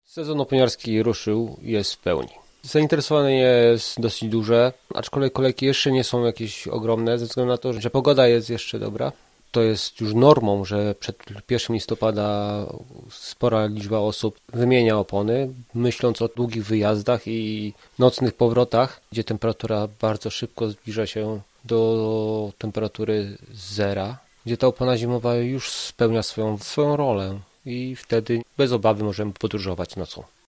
Sezon oponiarski ruszył i jest w pełni. Zainteresowanie jest dosyć duże, aczkolwiek kolejki jeszcze nie są jakieś ogromne, ze względu na to, że pogoda jest jeszcze dobra. To jest już normą, że przed 1 listopada spora liczba osób wymienia opony, myśląc o długich wyjazdach i nocnych powrotach, gdzie temperatura bardzo szybko zbliża się do temperatury zera, gdzie ta opona zimowa już spełnia swoją rolę i wtedy bez obawy możemy podróżować nocą.